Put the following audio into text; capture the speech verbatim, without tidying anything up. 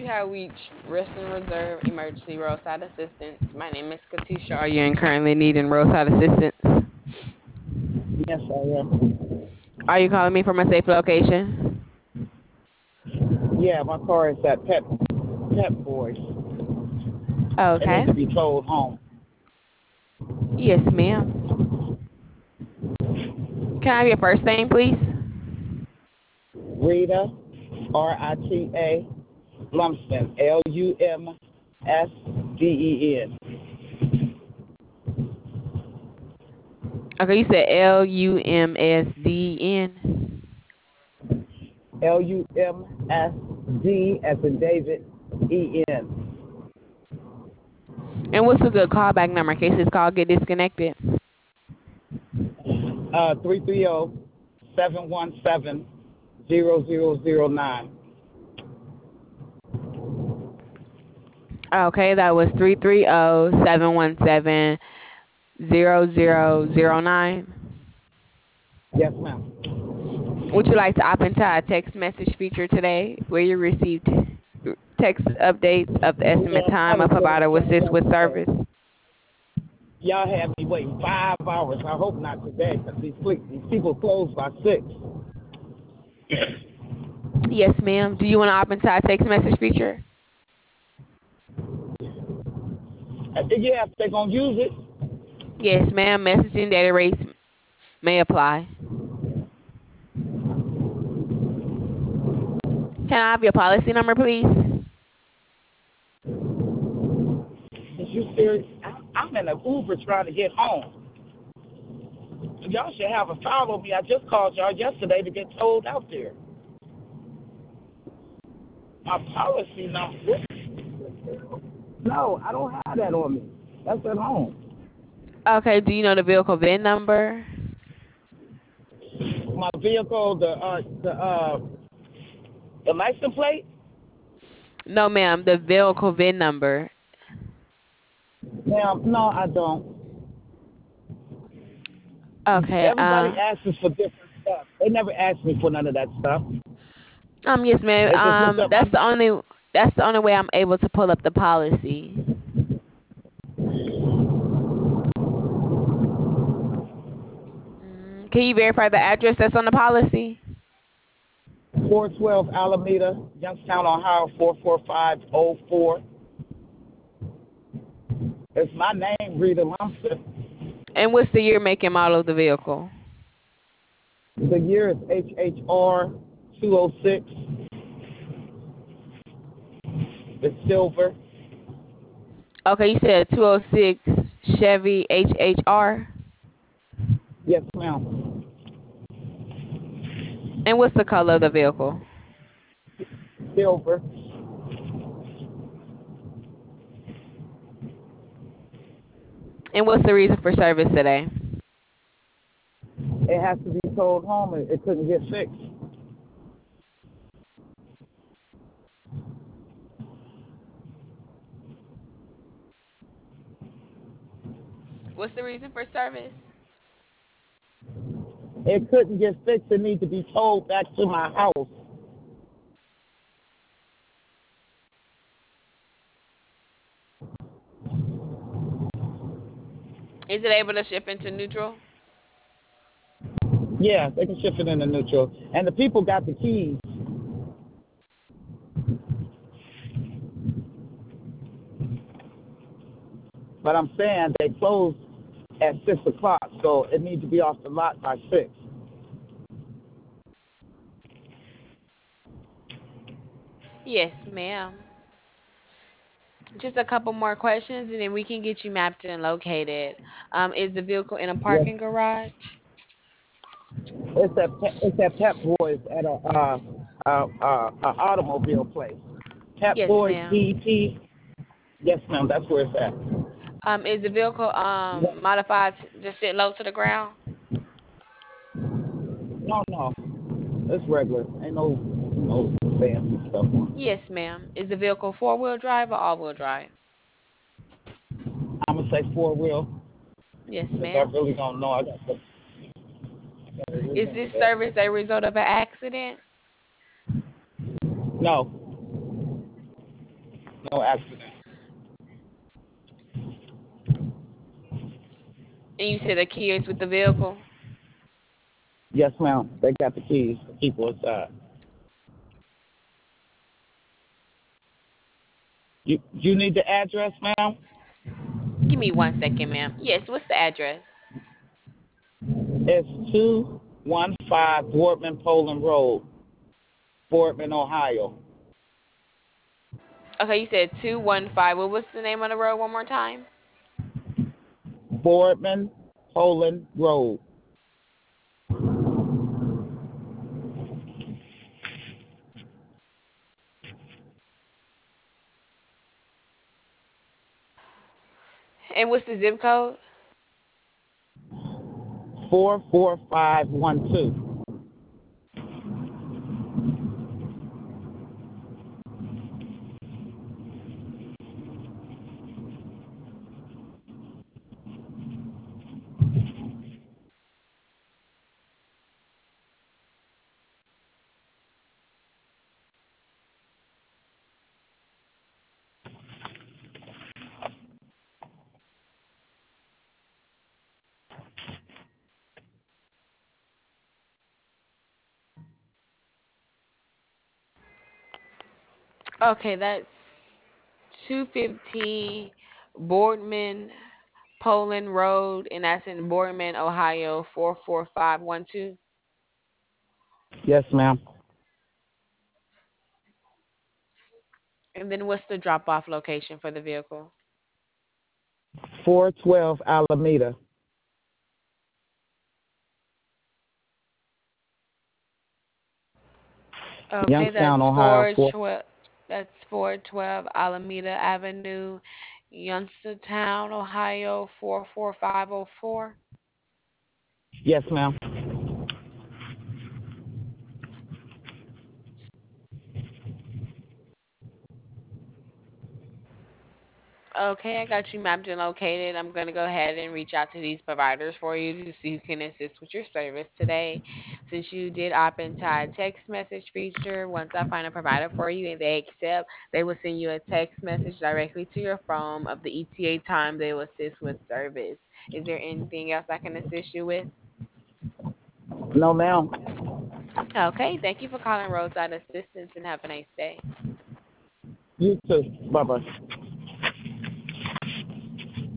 have reached Western Reserve Emergency Roadside Assistance. My name is Katisha. Are you currently needing roadside assistance? Yes, I am. Are you calling me from a safe location? Yeah, my car is at Pet Pet Boys. It needs Okay. to be towed home. Yes, ma'am. Can I have your first name, please? Rita, R I T A, Lumsden, L U M S D E N. Okay, you said L U M S D N. L U M S D as in David, E N. And what's a good callback number in case this call get disconnected? Uh, three three zero, seven one seven, zero zero zero nine. Okay, that was three three zero, seven one seven, zero zero zero nine. Yes, ma'am. Would you like to opt into our text message feature today where you received text updates of the estimate Yeah, time I a was getting provider will some assist with yesterday. service? Y'all had me waiting five hours. I hope not today because these, these people close by six. Yes, ma'am. Do you want to opt into our text message feature? Yeah, if they're going to use it. Yes, ma'am. Messaging data rates may apply. Can I have your policy number, please? Is you serious? I'm in an Uber trying to get home. Y'all should have a file on me. I just called y'all yesterday to get towed out there. My policy number. No, I don't have that on me. That's at home. Okay. Do you know the vehicle V I N number? My vehicle, the uh, the uh, the license plate. No, ma'am. The vehicle V I N number. Now, no, I don't. Okay. Everybody Uh, asks us for different stuff. They never asked me for none of that stuff. um. Yes, ma'am. They just looked Um. up my That's the name. only. That's the only way I'm able to pull up the policy. Mm, can you verify the address that's on the policy? four twelve Alameda, Youngstown, Ohio, four four five oh four. It's my name, Rita Lumsden. And what's the year, make, and model of the vehicle? The year is H H R two oh six. It's silver. Okay, you said two oh six Chevy H H R. Yes, ma'am. And what's the color of the vehicle? Silver. And what's the reason for service today? It has to be towed home. It, it couldn't get fixed. What's the reason for service? It couldn't get fixed. It needs to be towed back to my house. Is it able to ship into neutral? Yeah, they can shift it into neutral. And the people got the keys. But I'm saying they close at six o'clock, so it needs to be off the lot by six. Yes, ma'am. Just a couple more questions and then we can get you mapped and located. Um, is the vehicle in a Yes, parking garage? it's at Pe- it's at Pep Boys at a uh, uh, uh, uh, automobile place. Pep Yes, Boys ma'am. P E T. Yes, ma'am. That's where it's at. Um, is the vehicle um modified to just sit low to the ground? No, no, it's regular. Ain't no no fancy stuff on Yes, ma'am. Is the vehicle four-wheel drive or all-wheel drive? it. I'm gonna say four wheel Yes, because I ma'am. really don't know. I got to Is remember this that. service a result of an accident? No, No accident. And you said the key is with the vehicle? Yes, ma'am. They got the keys. The people inside. You you need the address, ma'am? Give me one second, ma'am. Yes, what's the address? It's two one five Boardman Poland Road, Boardman, Ohio. Okay, you said two one five. What was the name of the road one more time? Boardman Poland Road. And what's the zip code? Four four five one two. Okay, that's two fifteen Boardman Poland Road, and that's in Boardman, Ohio, four four five one two. Yes, ma'am. And then what's the drop off location for the vehicle? Four twelve Alameda, Okay, Youngstown, that's Ohio. four Four. twelve. That's four twelve Alameda Avenue, Youngstown, Ohio, four four five zero four. Yes, ma'am. Okay, I got you mapped and located. I'm going to go ahead and reach out to these providers for you to see who can assist with your service today. Since you did opt into our text message feature, once I find a provider for you and they accept, they will send you a text message directly to your phone of the E T A time they will assist with service. Is there anything else I can assist you with? No, ma'am. Okay, thank you for calling Roadside Assistance and have a nice day. You too. Bye bye.